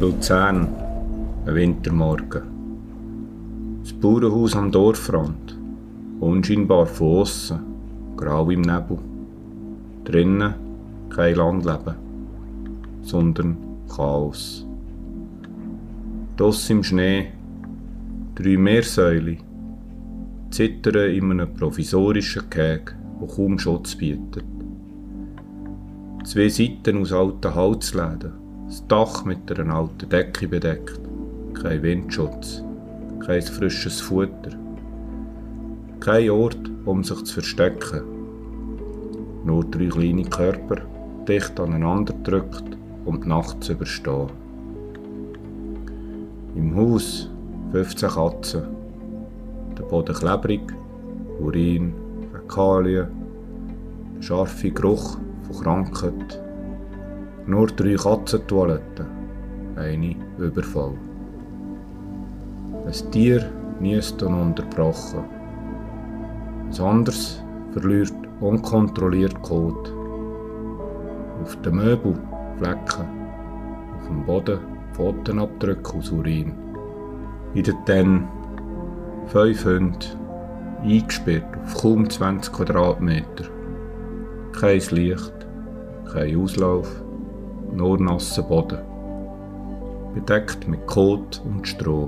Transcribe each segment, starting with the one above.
Luzern, ein Wintermorgen. Das Bauernhaus am Dorfrand, unscheinbar von aussen, grau im Nebel. Drinnen kein Landleben, sondern Chaos. Draussen im Schnee 3 Meersäule, zittern in einem provisorischen Gehege, das kaum Schutz bietet. 2 Seiten aus alten Holzläden, das Dach mit einer alten Decke bedeckt, kein Windschutz, kein frisches Futter, kein Ort, um sich zu verstecken. Nur 3 kleine Körper, dicht aneinander gedrückt, um die Nacht zu überstehen. Im Haus 15 Katzen, der Boden klebrig, Urin, Fäkalien, der scharfe Geruch von Krankheit. Nur 3 Katzentoiletten, eine übervoll. Ein Tier niest ununterbrochen. Ein anderes verliert unkontrolliert Kot. Auf den Möbeln Flecken, auf dem Boden Pfotenabdrücke aus Urin. In den Tennen 5 Hunde, eingesperrt auf kaum 20 Quadratmeter. Kein Licht, kein Auslauf, nur nasser Boden. Bedeckt mit Kot und Stroh.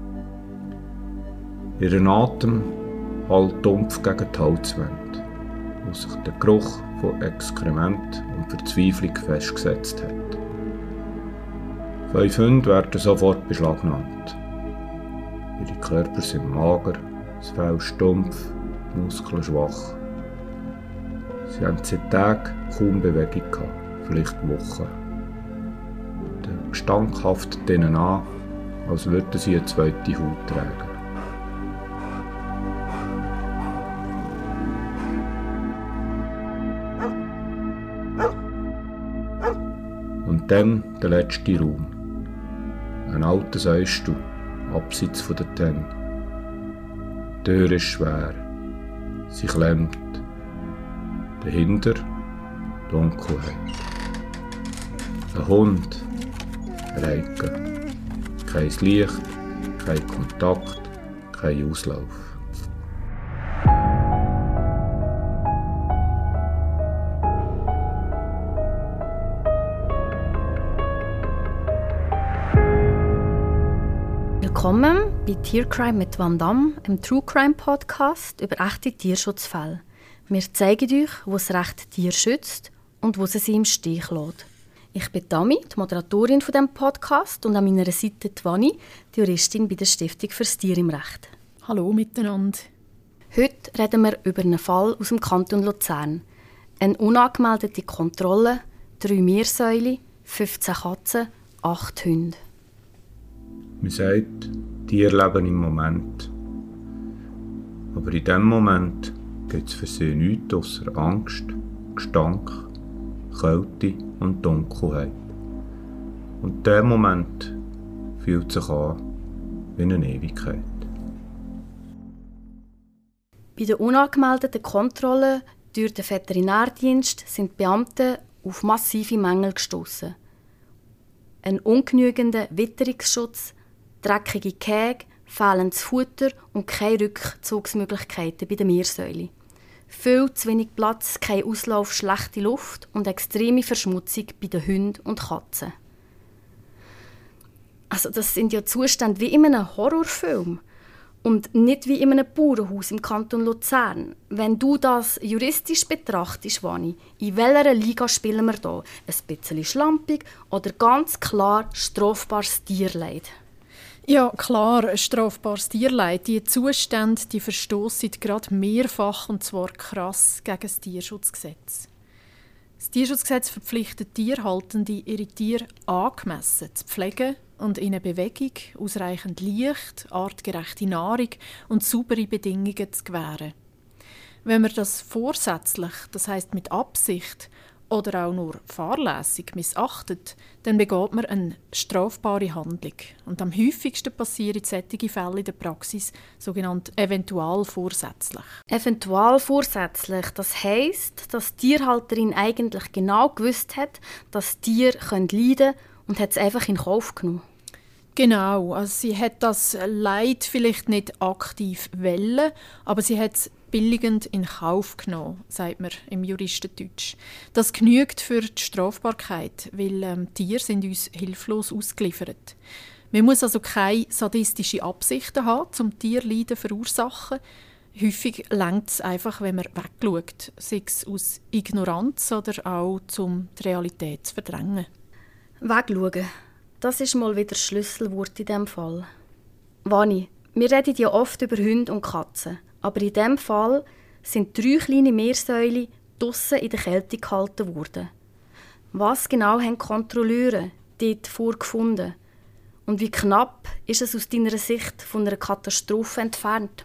Ihren Atem hallt dumpf gegen die Holzwände, wo sich der Geruch von Exkrement und Verzweiflung festgesetzt hat. 5 Hunde werden sofort beschlagnahmt. Ihre Körper sind mager, das Fell stumpf, die Muskeln schwach. Sie haben seit Tagen kaum Bewegung gehabt, vielleicht Wochen. Der Gestank haftet ihnen an, als würden sie eine zweite Haut tragen. Und dann der letzte Raum. Ein alter Säustuhl, abseits von der Tenne. Die Tür ist schwer. Sie klemmt. Dahinter Dunkelheit. Ein Hund. Reike. Kein Licht, kein Kontakt, kein Auslauf. Willkommen bei Tiercrime mit Van Damme, einem True Crime Podcast über echte Tierschutzfälle. Wir zeigen euch, wo das Recht Tier schützt und wo sie im Stich lässt. Ich bin Dami, die Moderatorin von diesem Podcast, und an meiner Seite die Vanni, die Juristin bei der Stiftung fürs Tier im Recht. Hallo miteinander. Heute reden wir über einen Fall aus dem Kanton Luzern. Eine unangemeldete Kontrolle, 3 Meersäule, 15 Katzen, 8 Hunde. Man sagt, Tiere leben im Moment. Aber in diesem Moment gibt es für sie nichts ausser Angst, Gestank, Kälte und Dunkelheit. Und dieser Moment fühlt sich an wie eine Ewigkeit. Bei der unangemeldeten Kontrolle durch den Veterinärdienst sind die Beamten auf massive Mängel gestoßen. Ein ungenügender Witterungsschutz, dreckige Gehege, fehlendes Futter und keine Rückzugsmöglichkeiten bei der Meersäule. Viel zu wenig Platz, kein Auslauf, schlechte Luft und extreme Verschmutzung bei den Hunden und Katzen. Also das sind ja Zustände wie in einem Horrorfilm und nicht wie in einem Bauernhaus im Kanton Luzern. Wenn du das juristisch betrachtest, Vanni, in welcher Liga spielen wir da? Ein bisschen schlampig oder ganz klar strafbares Tierleid? Ja, klar, ein strafbares Tierleid. Die Zustände die verstossen gerade mehrfach, und zwar krass, gegen das Tierschutzgesetz. Das Tierschutzgesetz verpflichtet Tierhaltende, ihre Tiere angemessen zu pflegen und ihnen Bewegung, ausreichend Licht, artgerechte Nahrung und saubere Bedingungen zu gewähren. Wenn man das vorsätzlich, das heisst mit Absicht, oder auch nur fahrlässig missachtet, dann begeht man eine strafbare Handlung. Und am häufigsten passieren solche Fälle in der Praxis sogenannt eventualvorsätzlich. Eventualvorsätzlich, das heisst, dass die Tierhalterin eigentlich genau gewusst hat, dass Tiere leiden können und hat es einfach in Kauf genommen. Genau, also sie hat das Leid vielleicht nicht aktiv wollen, aber sie hat es billigend in Kauf genommen, sagt man im Juristendeutsch. Das genügt für die Strafbarkeit, weil Tiere sind uns hilflos ausgeliefert. Man muss also keine sadistische Absichten haben, um Tierleiden zu verursachen. Häufig reicht es einfach, wenn man wegschaut, sei es aus Ignoranz oder auch, um die Realität zu verdrängen. Wegschauen, das ist mal wieder das Schlüsselwort in diesem Fall. Vani, wir reden ja oft über Hunde und Katzen, aber in diesem Fall sind 3 kleine Meersäule draussen in der Kälte gehalten worden. Was genau haben die Kontrolleure dort vorgefunden? Und wie knapp ist es aus deiner Sicht von einer Katastrophe entfernt?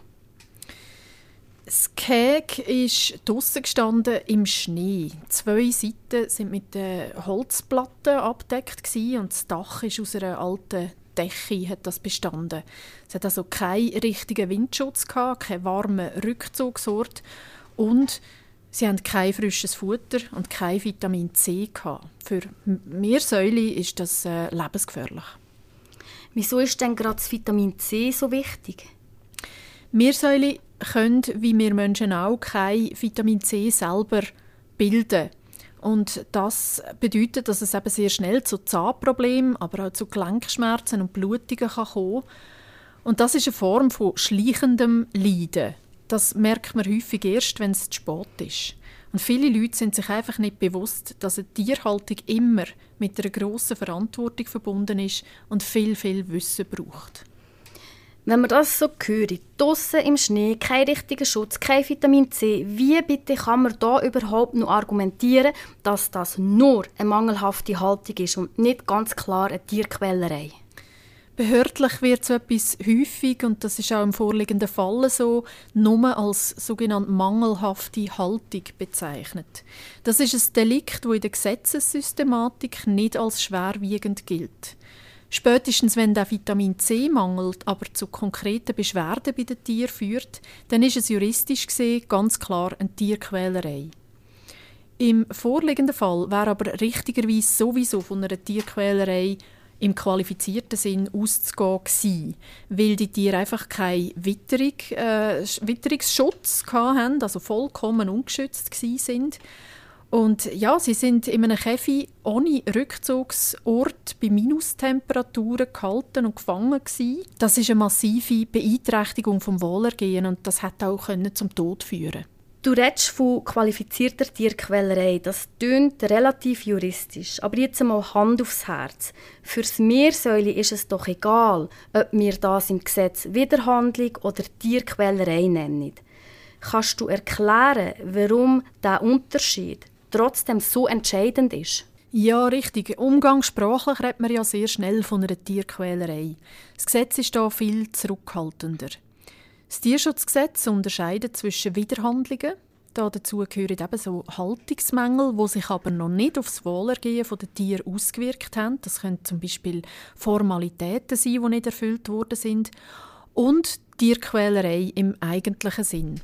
Das Gehege ist draussen gestanden im Schnee. 2 Seiten sind mit Holzplatten abgedeckt und das Dach ist aus einer alten Decke hat das bestanden. Es hat also keinen richtigen Windschutz gehabt, keinen warmen Rückzugsort und sie hatten kein frisches Futter und kein Vitamin C gehabt. Für Meersäule ist das lebensgefährlich. Wieso ist denn gerade das Vitamin C so wichtig? Meersäule können, wie wir Menschen auch, kein Vitamin C selber bilden. Und das bedeutet, dass es eben sehr schnell zu Zahnproblemen, aber auch zu Gelenkschmerzen und Blutungen kommen kann. Und das ist eine Form von schleichendem Leiden. Das merkt man häufig erst, wenn es zu spät ist. Und viele Leute sind sich einfach nicht bewusst, dass eine Tierhaltung immer mit einer grossen Verantwortung verbunden ist und viel, viel Wissen braucht. Wenn man das so hört, draussen im Schnee, kein richtiger Schutz, kein Vitamin C, wie bitte kann man da überhaupt noch argumentieren, dass das nur eine mangelhafte Haltung ist und nicht ganz klar eine Tierquälerei? Behördlich wird so etwas häufig, und das ist auch im vorliegenden Fall so, nur als sogenannte mangelhafte Haltung bezeichnet. Das ist ein Delikt, das in der Gesetzessystematik nicht als schwerwiegend gilt. Spätestens, wenn der Vitamin C mangelt, aber zu konkreten Beschwerden bei den Tieren führt, dann ist es juristisch gesehen ganz klar eine Tierquälerei. Im vorliegenden Fall wäre aber richtigerweise sowieso von einer Tierquälerei im qualifizierten Sinn auszugehen gewesen, weil die Tiere einfach keinen Witterungsschutz hatten, also vollkommen ungeschützt sind. Und ja, sie sind in einem Käfig ohne Rückzugsort bei Minustemperaturen gehalten und gefangen gewesen. Das ist eine massive Beeinträchtigung vom Wohlergehen und das hätte auch zum Tod führen. Du redest von qualifizierter Tierquälerei. Das tönt relativ juristisch. Aber jetzt einmal Hand aufs Herz. Fürs Meersäule ist es doch egal, ob wir das im Gesetz Widerhandlung oder Tierquälerei nennen. Kannst du erklären, warum dieser Unterschied trotzdem so entscheidend ist? Ja, richtig. Umgangssprachlich redet man ja sehr schnell von einer Tierquälerei. Das Gesetz ist da viel zurückhaltender. Das Tierschutzgesetz unterscheidet zwischen Widerhandlungen. Dazu gehören eben so Haltungsmängel, die sich aber noch nicht auf das Wohlergehen der Tiere ausgewirkt haben. Das können zum Beispiel Formalitäten sein, die nicht erfüllt worden sind. Und Tierquälerei im eigentlichen Sinn.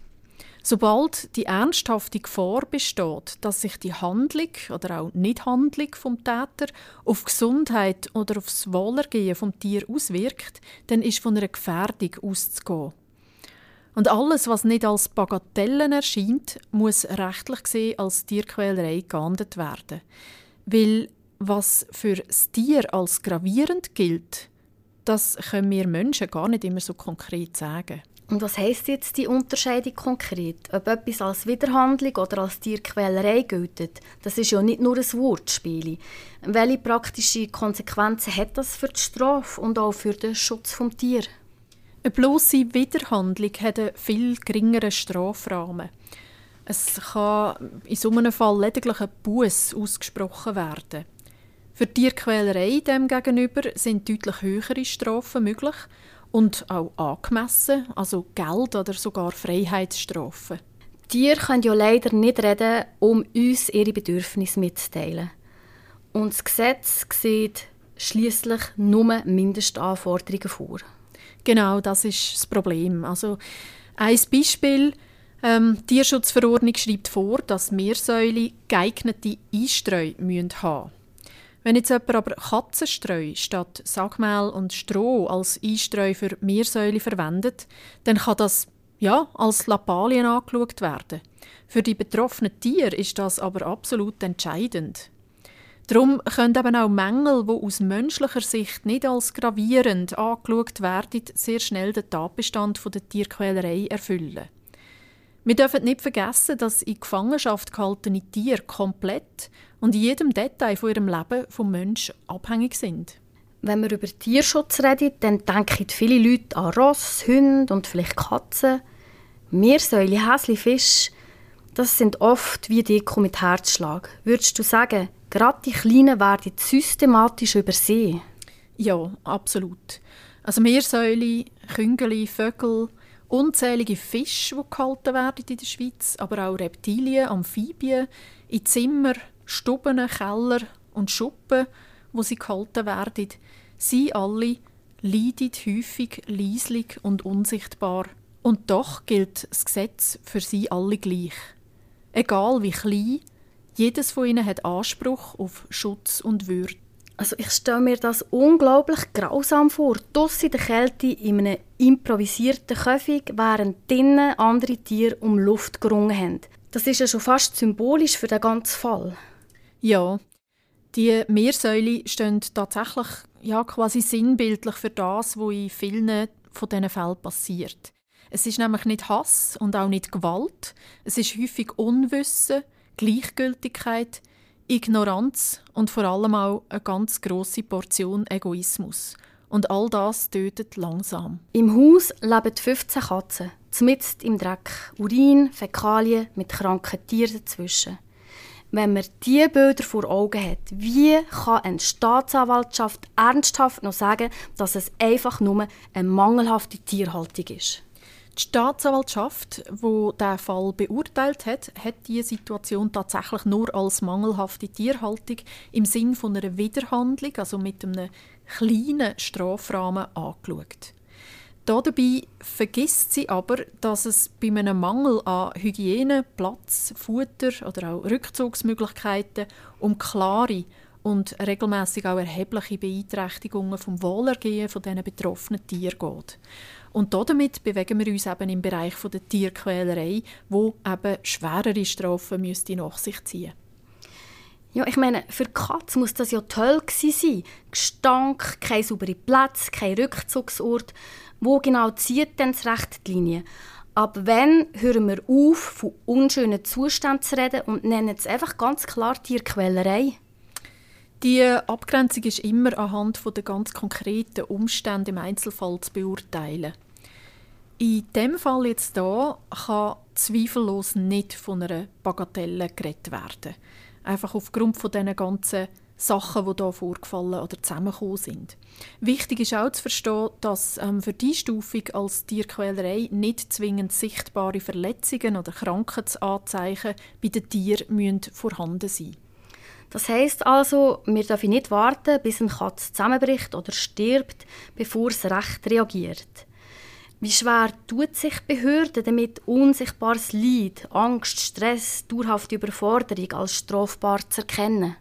Sobald die ernsthafte Gefahr besteht, dass sich die Handlung oder auch Nichthandlung vom Täter auf die Gesundheit oder auf das Wohlergehen vom Tier auswirkt, dann ist von einer Gefährdung auszugehen. Und alles, was nicht als Bagatellen erscheint, muss rechtlich gesehen als Tierquälerei geahndet werden. Weil was für das Tier als gravierend gilt, das können wir Menschen gar nicht immer so konkret sagen. Und was heisst jetzt die Unterscheidung konkret? Ob etwas als Widerhandlung oder als Tierquälerei gilt, das ist ja nicht nur ein Wortspiel. Welche praktischen Konsequenzen hat das für die Strafe und auch für den Schutz des Tieres? Eine blosse Widerhandlung hat einen viel geringeren Strafrahmen. Es kann in so einem Fall lediglich ein Buß ausgesprochen werden. Für Tierquälerei demgegenüber sind deutlich höhere Strafen möglich und auch angemessen, also Geld- oder sogar Freiheitsstrafen. Tiere können ja leider nicht reden, um uns ihre Bedürfnisse mitzuteilen. Und das Gesetz sieht schliesslich nur Mindestanforderungen vor. Genau, das ist das Problem. Also, ein Beispiel: die Tierschutzverordnung schreibt vor, dass Meersäule geeignete Einstreu haben müssen. Wenn jetzt jemand aber Katzenstreu statt Sackmehl und Stroh als Einstreu für Meersäule verwendet, dann kann das als Lappalien angeschaut werden. Für die betroffenen Tiere ist das aber absolut entscheidend. Darum können eben auch Mängel, die aus menschlicher Sicht nicht als gravierend angeschaut werden, sehr schnell den Tatbestand der Tierquälerei erfüllen. Wir dürfen nicht vergessen, dass in Gefangenschaft gehaltene Tiere komplett und in jedem Detail von ihrem Leben vom Menschen abhängig sind. Wenn wir über Tierschutz reden, dann denken viele Leute an Ross, Hunde und vielleicht Katzen. Meersäule, Häsli, Fisch, das sind oft wie Deko mit Herzschlag. Würdest du sagen, gerade die Kleinen werden systematisch übersehen? Ja, absolut. Also Meersäule, Küngeli, Vögel, unzählige Fische, die gehalten werden in der Schweiz, aber auch Reptilien, Amphibien, in Zimmer, Stuben, Keller und Schuppen, wo sie gehalten werden, sie alle leiden häufig leislich und unsichtbar. Und doch gilt das Gesetz für sie alle gleich. Egal wie klein, jedes von ihnen hat Anspruch auf Schutz und Würde. Also ich stelle mir das unglaublich grausam vor. Draussen in der Kälte in einem improvisierten Käfig, während drinnen andere Tiere um Luft gerungen haben. Das ist ja schon fast symbolisch für den ganzen Fall. Ja, die Meersäule stehen tatsächlich quasi sinnbildlich für das, was in vielen von diesen Fällen passiert. Es ist nämlich nicht Hass und auch nicht Gewalt. Es ist häufig Unwissen, Gleichgültigkeit, Ignoranz und vor allem auch eine ganz grosse Portion Egoismus. Und all das tötet langsam. Im Haus leben 15 Katzen, mitten im Dreck. Urin, Fäkalien mit kranken Tieren dazwischen. Wenn man diese Bilder vor Augen hat, wie kann eine Staatsanwaltschaft ernsthaft noch sagen, dass es einfach nur eine mangelhafte Tierhaltung ist? Die Staatsanwaltschaft, die diesen Fall beurteilt hat, hat diese Situation tatsächlich nur als mangelhafte Tierhaltung im Sinne von einer Widerhandlung, also mit einem kleinen Strafrahmen, angeschaut. Dabei vergisst sie aber, dass es bei einem Mangel an Hygiene, Platz, Futter oder auch Rückzugsmöglichkeiten um klare und regelmäßig auch erhebliche Beeinträchtigungen vom Wohlergehen von diesen betroffenen Tieren geht. Und damit bewegen wir uns eben im Bereich der Tierquälerei, wo eben schwerere Strafen nach sich ziehen. Ja, ich meine, für die Katze muss das ja toll gewesen sein. Gestank, keine saubere Plätze, kein Rückzugsort. Wo genau zieht denn die Richtlinie? Ab wann hören wir auf, von unschönen Zuständen zu reden und nennen es einfach ganz klar Tierquälerei? Die Abgrenzung ist immer anhand der ganz konkreten Umstände im Einzelfall zu beurteilen. In diesem Fall jetzt hier kann zweifellos nicht von einer Bagatelle geredet werden. Einfach aufgrund von diesen ganzen Sachen, die hier vorgefallen oder zusammengekommen sind. Wichtig ist auch zu verstehen, dass für die Einstufung als Tierquälerei nicht zwingend sichtbare Verletzungen oder Krankheitsanzeichen bei den Tieren vorhanden sein müssen. Das heisst also, wir dürfen nicht warten, bis eine Katze zusammenbricht oder stirbt, bevor es recht reagiert. Wie schwer tut sich die Behörde damit, unsichtbares Leid, Angst, Stress, dauerhafte Überforderung als strafbar zu erkennen?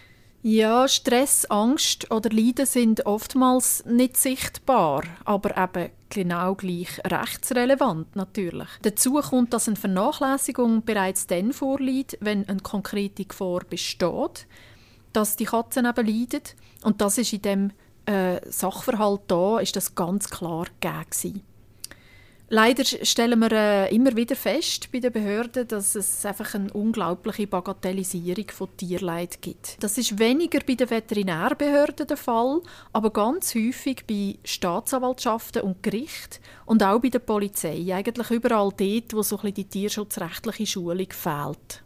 Ja, Stress, Angst oder Leiden sind oftmals nicht sichtbar, aber eben genau gleich rechtsrelevant natürlich. Dazu kommt, dass eine Vernachlässigung bereits dann vorliegt, wenn eine konkrete Gefahr besteht, dass die Katzen eben leiden. Und das ist in dem Sachverhalt da, ist das ganz klar gegeben. Leider stellen wir immer wieder fest bei den Behörden, dass es einfach eine unglaubliche Bagatellisierung von Tierleid gibt. Das ist weniger bei den Veterinärbehörden der Fall, aber ganz häufig bei Staatsanwaltschaften und Gerichten und auch bei der Polizei. Eigentlich überall dort, wo so ein bisschen die tierschutzrechtliche Schulung fehlt.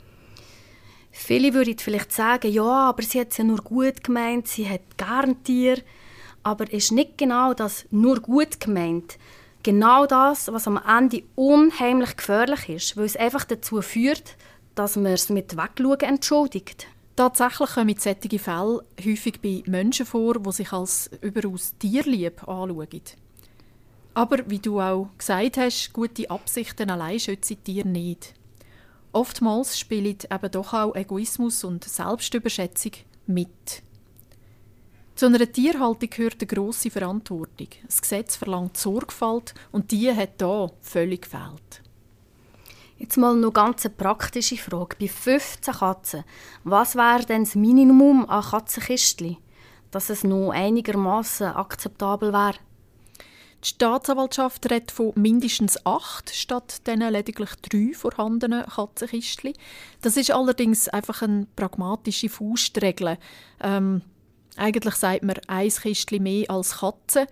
Viele würden vielleicht sagen, ja, aber sie hat es ja nur gut gemeint, sie hat gern Tiere. Aber ist nicht genau das nur gut gemeint genau das, was am Ende unheimlich gefährlich ist, weil es einfach dazu führt, dass man es mit Wegschauen entschuldigt? Tatsächlich kommen solche Fälle häufig bei Menschen vor, die sich als überaus tierlieb anschauen. Aber wie du auch gesagt hast, gute Absichten allein schützen Tiere nicht. Oftmals spielen eben doch auch Egoismus und Selbstüberschätzung mit. Zu einer Tierhaltung gehört eine grosse Verantwortung. Das Gesetz verlangt Sorgfalt und die hat hier völlig gefehlt. Jetzt mal noch ganz eine praktische Frage. Bei 15 Katzen, was wäre denn das Minimum an Katzenkistchen, dass es noch einigermaßen akzeptabel wäre? Die Staatsanwaltschaft redet von mindestens 8 statt den lediglich 3 vorhandenen Katzenkistchen. Das ist allerdings einfach eine pragmatische Faustregel. Eigentlich sagt man, ein Kistchen mehr als Katzen.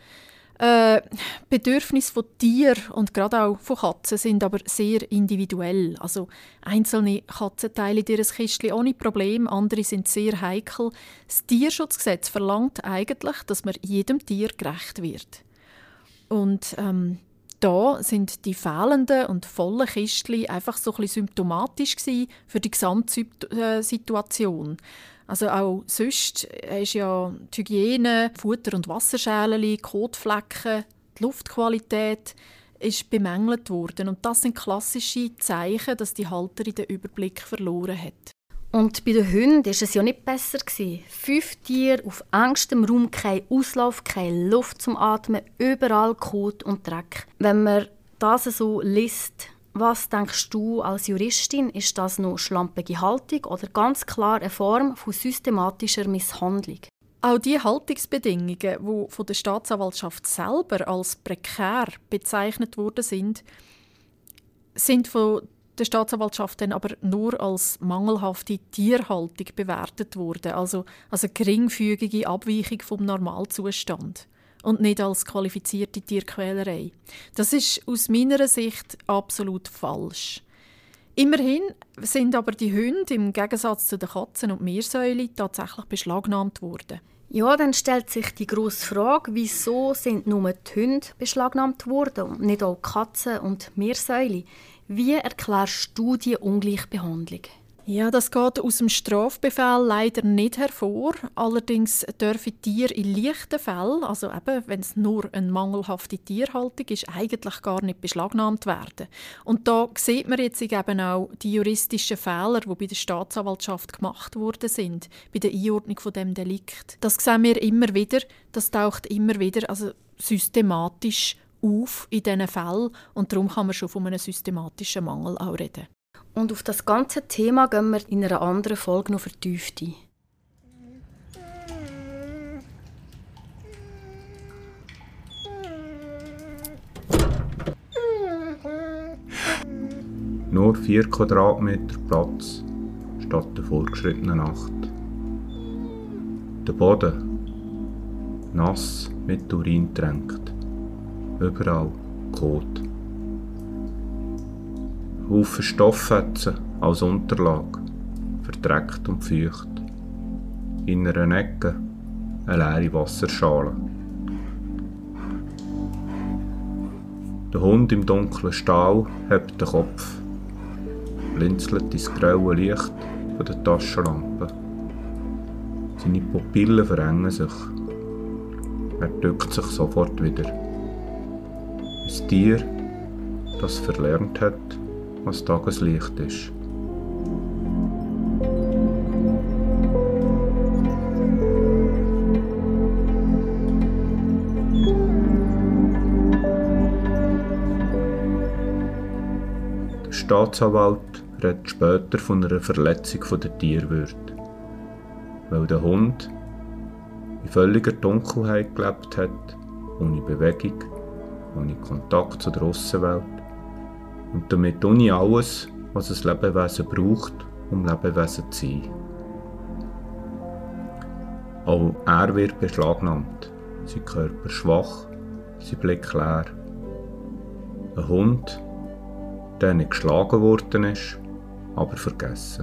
Bedürfnisse von Tieren und gerade auch von Katzen sind aber sehr individuell. Also einzelne Katzen teilen ihr Kistchen ohne Problem, andere sind sehr heikel. Das Tierschutzgesetz verlangt eigentlich, dass man jedem Tier gerecht wird. Und da sind die fehlenden und vollen Kistchen einfach so ein bisschen symptomatisch für die Gesamtsituation. Also auch sonst ist ja die Hygiene, Futter- und Wasserschälen, Kotflecken, die Luftqualität ist bemängelt worden. Und das sind klassische Zeichen, dass die Halterin den Überblick verloren hat. Und bei den Hunden war es ja nicht besser. 5 Tiere auf engstem Raum, kein Auslauf, keine Luft zum Atmen, überall Kot und Dreck. Wenn man das so liest, was denkst du als Juristin, ist das noch schlampige Haltung oder ganz klar eine Form von systematischer Misshandlung? Auch die Haltungsbedingungen, die von der Staatsanwaltschaft selber als prekär bezeichnet worden sind von der Staatsanwaltschaft dann aber nur als mangelhafte Tierhaltung bewertet worden, also eine geringfügige Abweichung vom Normalzustand und nicht als qualifizierte Tierquälerei. Das ist aus meiner Sicht absolut falsch. Immerhin sind aber die Hunde im Gegensatz zu den Katzen und Meersäulen tatsächlich beschlagnahmt worden. Ja, dann stellt sich die grosse Frage, wieso sind nur die Hunde beschlagnahmt worden und nicht auch die Katzen und Meersäulen? Wie erklärst du die Ungleichbehandlung? Ja, das geht aus dem Strafbefehl leider nicht hervor. Allerdings dürfen Tiere in leichten Fällen, also eben, wenn es nur eine mangelhafte Tierhaltung ist, eigentlich gar nicht beschlagnahmt werden. Und da sieht man jetzt eben auch die juristischen Fehler, die bei der Staatsanwaltschaft gemacht worden sind, bei der Einordnung von dem Delikt. Das sehen wir immer wieder, das taucht immer wieder, also systematisch auf in diesen Fällen. Und darum kann man schon von einem systematischen Mangel auch reden. Und auf das ganze Thema gehen wir in einer anderen Folge noch vertieft ein. Nur 4 Quadratmeter Platz statt der vorgeschrittenen 8. Der Boden nass mit Urin tränkt. Überall Kot. Haufen Stofffetzen als Unterlage, verdreckt und feucht. In einer Ecke eine leere Wasserschale. Der Hund im dunklen Stall hebt den Kopf, blinzelt ins graue Licht von der Taschenlampe. Seine Pupillen verengen sich. Er drückt sich sofort wieder. Ein Tier, das verlernt hat, was Tageslicht ist. Der Staatsanwalt redet später von einer Verletzung der Tierwürde, weil der Hund in völliger Dunkelheit gelebt hat, ohne Bewegung, ohne Kontakt zur Aussenwelt. Und damit ohne alles, was ein Lebewesen braucht, um Lebewesen zu sein. Auch er wird beschlagnahmt, sein Körper schwach, sein Blick leer. Ein Hund, der nicht geschlagen worden ist, aber vergessen.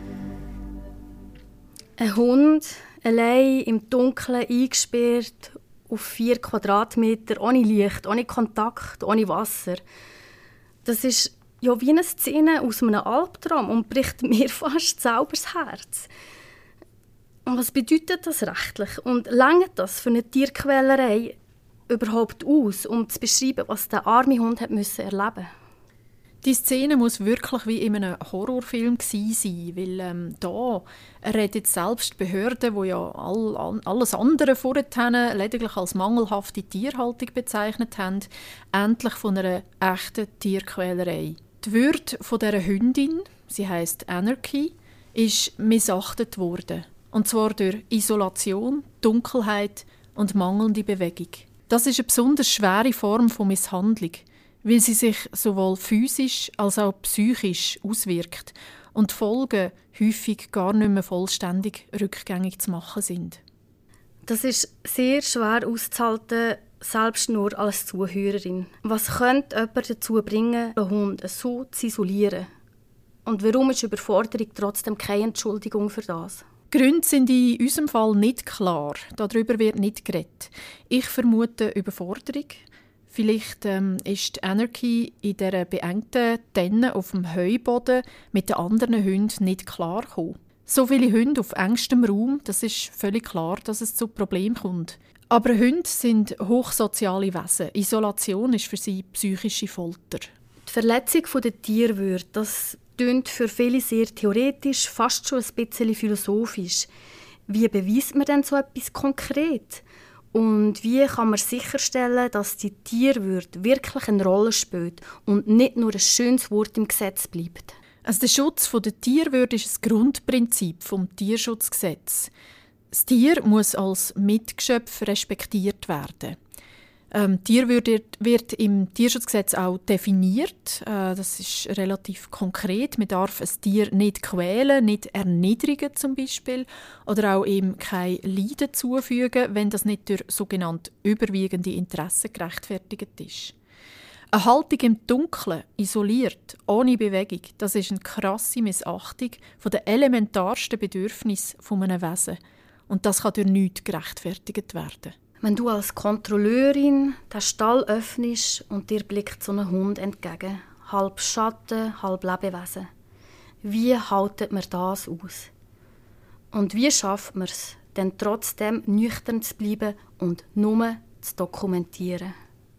Ein Hund, allein im Dunkeln eingesperrt, auf 4 Quadratmeter, ohne Licht, ohne Kontakt, ohne Wasser. Das ist ja wie eine Szene aus einem Albtraum und bricht mir fast selber das Herz. Und was bedeutet das rechtlich? Und reicht das für eine Tierquälerei überhaupt aus, um zu beschreiben, was der arme Hund hat erleben musste? Die Szene muss wirklich wie in einem Horrorfilm gewesen sein, weil da redet selbst Behörden, die ja alles andere vorher lediglich als mangelhafte Tierhaltung bezeichnet haben, endlich von einer echten Tierquälerei. Die Würde von dieser Hündin, sie heisst Anarchy, ist missachtet worden. Und zwar durch Isolation, Dunkelheit und mangelnde Bewegung. Das ist eine besonders schwere Form von Misshandlung, weil sie sich sowohl physisch als auch psychisch auswirkt und die Folgen häufig gar nicht mehr vollständig rückgängig zu machen sind. Das ist sehr schwer auszuhalten, selbst nur als Zuhörerin. Was könnte jemand dazu bringen, einen Hund so zu isolieren? Und warum ist Überforderung trotzdem keine Entschuldigung für das? Die Gründe sind in unserem Fall nicht klar. Darüber wird nicht geredet. Ich vermute Überforderung. Vielleicht ist die Anarchy in dieser beengten Tenne auf dem Heuboden mit den anderen Hunden nicht klar gekommen. So viele Hunde auf engstem Raum, das ist völlig klar, dass es zu Problemen kommt. Aber Hunde sind hochsoziale Wesen. Isolation ist für sie psychische Folter. Die Verletzung der Tierwürde, das klingt für viele sehr theoretisch, fast schon ein bisschen philosophisch. Wie beweist man denn so etwas konkret? Und wie kann man sicherstellen, dass die Tierwürde wirklich eine Rolle spielt und nicht nur ein schönes Wort im Gesetz bleibt? Also der Schutz der Tierwürde ist ein Grundprinzip des Tierschutzgesetzes. Das Tier muss als Mitgeschöpf respektiert werden. Tierwürde wird im Tierschutzgesetz auch definiert. Das ist relativ konkret. Man darf ein Tier nicht quälen, nicht erniedrigen zum Beispiel, oder auch ihm kein Leiden zufügen, wenn das nicht durch sogenannte überwiegende Interessen gerechtfertigt ist. Eine Haltung im Dunkeln, isoliert, ohne Bewegung, das ist eine krasse Missachtung der elementarsten Bedürfnisse eines Wesens. Und das kann durch nichts gerechtfertigt werden. Wenn du als Kontrolleurin den Stall öffnest und dir blickt so ein Hund entgegen, halb Schatten, halb Lebewesen, wie haltet man das aus? Und wie schafft man es, denn trotzdem nüchtern zu bleiben und nur zu dokumentieren?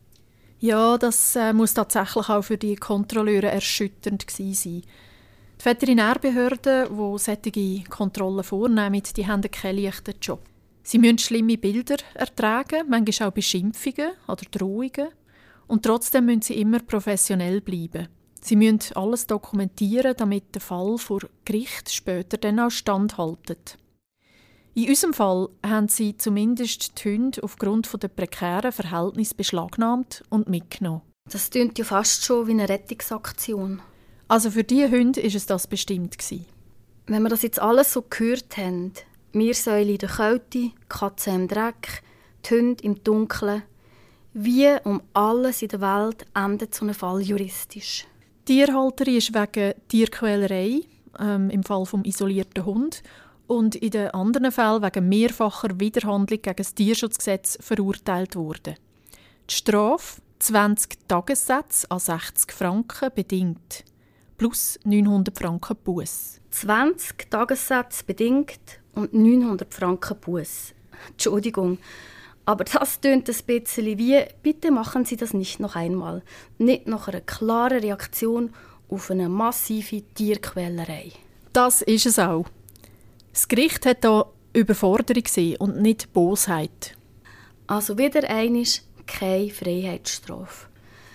Ja, das muss tatsächlich auch für die Kontrolleure erschütternd gewesen sein. Die Veterinärbehörden, die solche Kontrollen vornehmen, die haben keinen leichten Job. Sie müssen schlimme Bilder ertragen, manchmal auch Beschimpfungen oder Drohungen. Und trotzdem müssen sie immer professionell bleiben. Sie müssen alles dokumentieren, damit der Fall vor Gericht später dann auch standhaltet. In unserem Fall haben sie zumindest die Hunde aufgrund der prekären Verhältnisse beschlagnahmt und mitgenommen. Das klingt ja fast schon wie eine Rettungsaktion. Also für diese Hunde war es das bestimmt. Wenn wir das jetzt alles so gehört haben, Meersäule in der Kälte, die Katze im Dreck, die Hunde im Dunkeln. Wie um alles in der Welt endet so ein Fall juristisch? Die Tierhalterin ist wegen Tierquälerei, im Fall des isolierten Hund, und in den anderen Fällen wegen mehrfacher Widerhandlung gegen das Tierschutzgesetz verurteilt worden. Die Strafe 20 Tagessätze an 60 Franken bedingt, plus 900 Franken Buß. 20 Tagessätze bedingt und 900 Franken Buß. Entschuldigung, aber das tönt ein bisschen wie, bitte machen Sie das nicht noch einmal. Nicht nach einer klaren Reaktion auf eine massive Tierquälerei. Das ist es auch. Das Gericht hat hier Überforderung gesehen und nicht Bosheit. Also wieder einmal keine Freiheitsstrafe.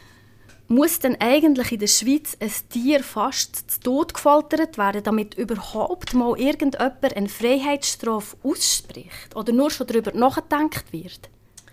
Muss denn eigentlich in der Schweiz ein Tier fast zu Tod gefoltert werden, damit überhaupt mal irgendjemand eine Freiheitsstrafe ausspricht? Oder nur schon darüber nachgedacht wird?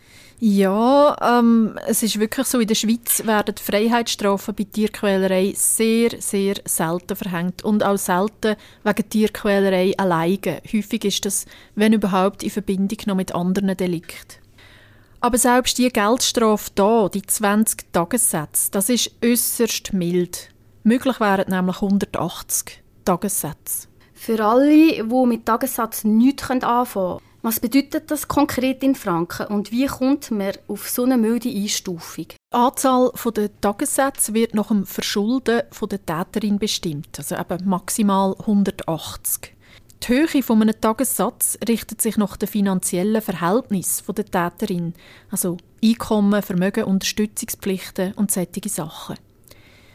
Ja, es ist wirklich so, in der Schweiz werden Freiheitsstrafen bei Tierquälerei sehr, sehr selten verhängt. Und auch selten wegen Tierquälerei alleine. Häufig ist das, wenn überhaupt, in Verbindung noch mit anderen Delikten. Aber selbst die Geldstrafe hier, die 20 Tagessätze, das ist äusserst mild. Möglich wären nämlich 180 Tagessätze. Für alle, die mit Tagessatz nichts anfangen können, was bedeutet das konkret in Franken und wie kommt man auf so eine milde Einstufung? Die Anzahl der Tagessätze wird nach dem Verschulden der Täterin bestimmt, also eben maximal 180. Die Höhe eines Tagessatz richtet sich nach den finanziellen Verhältnissen der Täterin, also Einkommen, Vermögen, Unterstützungspflichten und solche Sachen.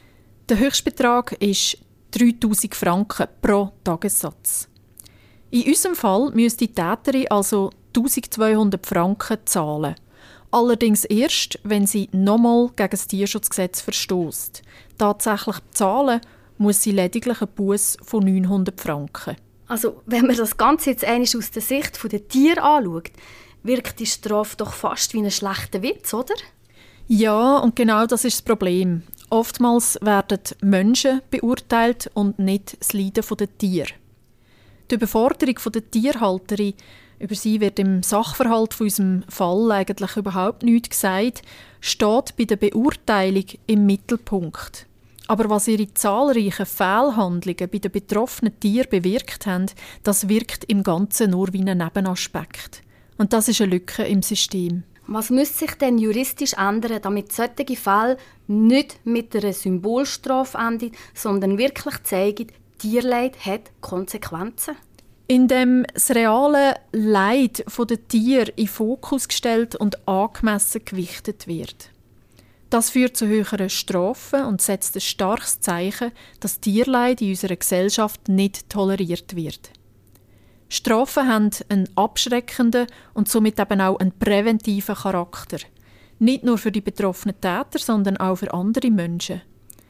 Der Höchstbetrag ist 3'000 Franken pro Tagessatz. In unserem Fall müsste die Täterin also 1'200 Franken zahlen. Allerdings erst, wenn sie nochmal gegen das Tierschutzgesetz verstösst. Tatsächlich bezahlen muss sie lediglich einen Buß von 900 Franken. Also, wenn man das Ganze jetzt einmal aus der Sicht der Tiere anschaut, wirkt die Strafe doch fast wie ein schlechter Witz, oder? Ja, und genau das ist das Problem. Oftmals werden Menschen beurteilt und nicht das Leiden der Tiere. Die Überforderung der Tierhalterin, über sie wird im Sachverhalt von unserem Fall eigentlich überhaupt nichts gesagt, steht bei der Beurteilung im Mittelpunkt. Aber was ihre zahlreichen Fehlhandlungen bei den betroffenen Tieren bewirkt haben, das wirkt im Ganzen nur wie ein Nebenaspekt. Und das ist eine Lücke im System. Was müsste sich denn juristisch ändern, damit solche Fälle nicht mit einer Symbolstrafe enden, sondern wirklich zeigen, Tierleid hat Konsequenzen? Indem das reale Leid der Tiere in den Fokus gestellt und angemessen gewichtet wird. Das führt zu höheren Strafen und setzt ein starkes Zeichen, dass Tierleid in unserer Gesellschaft nicht toleriert wird. Strafen haben einen abschreckenden und somit eben auch einen präventiven Charakter. Nicht nur für die betroffenen Täter, sondern auch für andere Menschen.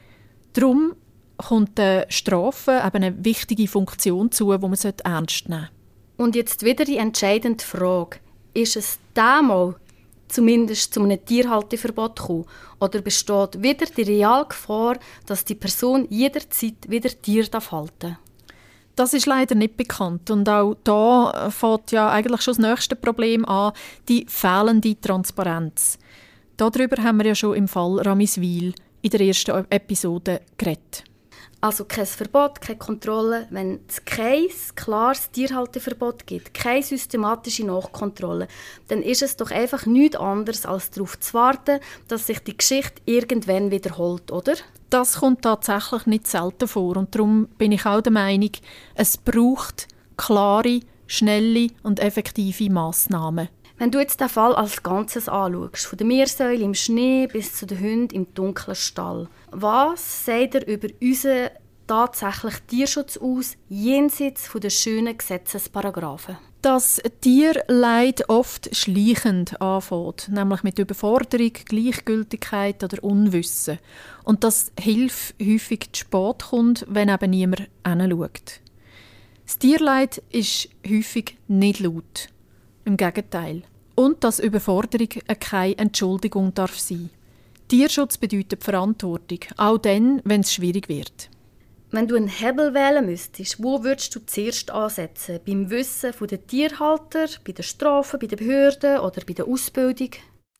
Darum kommt der Strafe eben eine wichtige Funktion zu, die man ernst nehmen sollte. Und jetzt wieder die entscheidende Frage. Ist es damals zumindest zu einem Tierhalteverbot gekommen? Oder besteht wieder die reale Gefahr, dass die Person jederzeit wieder Tier halten darf? Das ist leider nicht bekannt. Und auch da fängt ja eigentlich schon das nächste Problem an, die fehlende Transparenz. Darüber haben wir ja schon im Fall Ramiswil in der ersten Episode geredet. Also kein Verbot, keine Kontrolle. Wenn es kein klares Tierhalteverbot gibt, keine systematische Nachkontrolle, dann ist es doch einfach nichts anderes, als darauf zu warten, dass sich die Geschichte irgendwann wiederholt, oder? Das kommt tatsächlich nicht selten vor. Und darum bin ich auch der Meinung, es braucht klare, schnelle und effektive Massnahmen. Wenn du jetzt den Fall als Ganzes anschaust, von der Meersäule im Schnee bis zu den Hunden im dunklen Stall, was sagt er über unseren tatsächlichen Tierschutz aus, jenseits von den schönen Gesetzesparagraphen? Dass Tierleid oft schleichend anfängt, nämlich mit Überforderung, Gleichgültigkeit oder Unwissen. Und dass Hilfe häufig zu spät kommt, wenn eben niemand hinschaut. Das Tierleid ist häufig nicht laut. Im Gegenteil. Und dass Überforderung keine Entschuldigung darf sein. Tierschutz bedeutet Verantwortung, auch dann, wenn es schwierig wird. Wenn du einen Hebel wählen müsstest, wo würdest du zuerst ansetzen? Beim Wissen der Tierhalter, bei den Strafen, bei den Behörden oder bei der Ausbildung?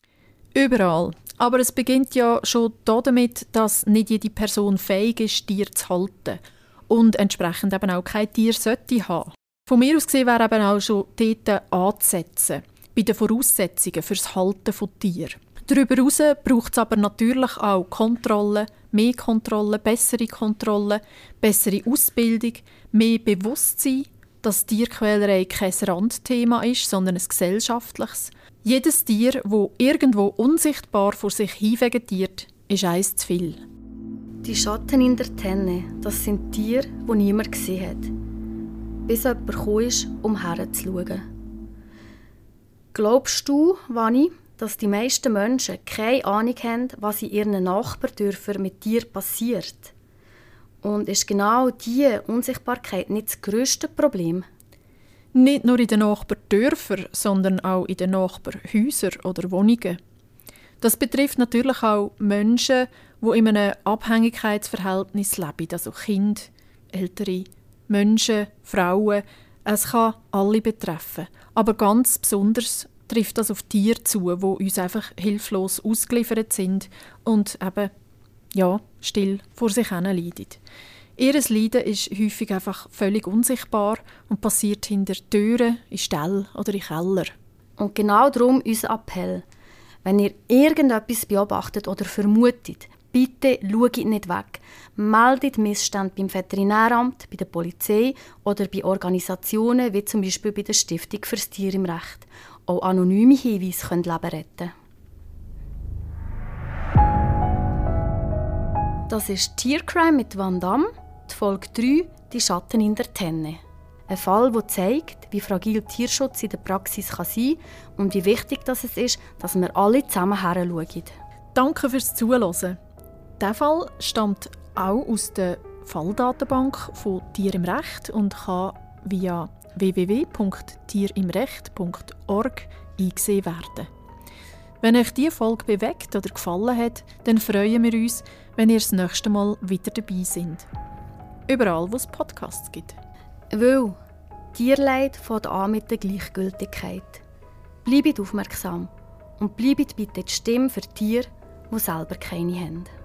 Überall. Aber es beginnt ja schon damit, dass nicht jede Person fähig ist, Tiere zu halten und entsprechend eben auch kein Tier sollte haben. Von mir aus gesehen wäre eben auch schon dort anzusetzen, bei den Voraussetzungen für das Halten von Tieren. Darüber hinaus braucht es aber natürlich auch Kontrolle, mehr Kontrolle, bessere Ausbildung, mehr Bewusstsein, dass Tierquälerei kein Randthema ist, sondern ein gesellschaftliches. Jedes Tier, das irgendwo unsichtbar vor sich hinvegetiert, ist eins zu viel. Die Schatten in der Tenne, das sind Tiere, die niemand gesehen hat. Bis jemand gekommen ist, um herzuschauen. Glaubst du, Vanni, dass die meisten Menschen keine Ahnung haben, was in ihren Nachbardörfern mit Tieren passiert? Und ist genau diese Unsichtbarkeit nicht das grösste Problem? Nicht nur in den Nachbardörfern, sondern auch in den Nachbarhäusern oder Wohnungen. Das betrifft natürlich auch Menschen, die in einem Abhängigkeitsverhältnis leben, also Kinder, ältere Menschen, Frauen. Es kann alle betreffen. Aber ganz besonders trifft das auf Tiere zu, die uns einfach hilflos ausgeliefert sind und eben still vor sich hin leiden. Ihr Leiden ist häufig einfach völlig unsichtbar und passiert hinter Türen, in Ställen oder in Kellern. Und genau darum unser Appell. Wenn ihr irgendetwas beobachtet oder vermutet, bitte schaut nicht weg. Meldet Missstände beim Veterinäramt, bei der Polizei oder bei Organisationen wie zum Beispiel bei der Stiftung fürs Tier im Recht. Auch anonyme Hinweise können Leben retten. Das ist Tiercrime mit Van Damme, die Folge 3, die Schatten in der Tenne. Ein Fall, der zeigt, wie fragil Tierschutz in der Praxis sein kann und wie wichtig es ist, dass wir alle zusammen hinschauen. Danke fürs Zuhören. Dieser Fall stammt auch aus der Falldatenbank von Tier im Recht und kann via www.tierimrecht.org eingesehen werden. Wenn euch diese Folge bewegt oder gefallen hat, dann freuen wir uns, wenn ihr das nächste Mal wieder dabei seid. Überall, wo es Podcasts gibt. Weil Tierleid fängt an mit der Gleichgültigkeit. Bleibt aufmerksam und bleibt bitte die Stimme für Tiere, die selber keine haben.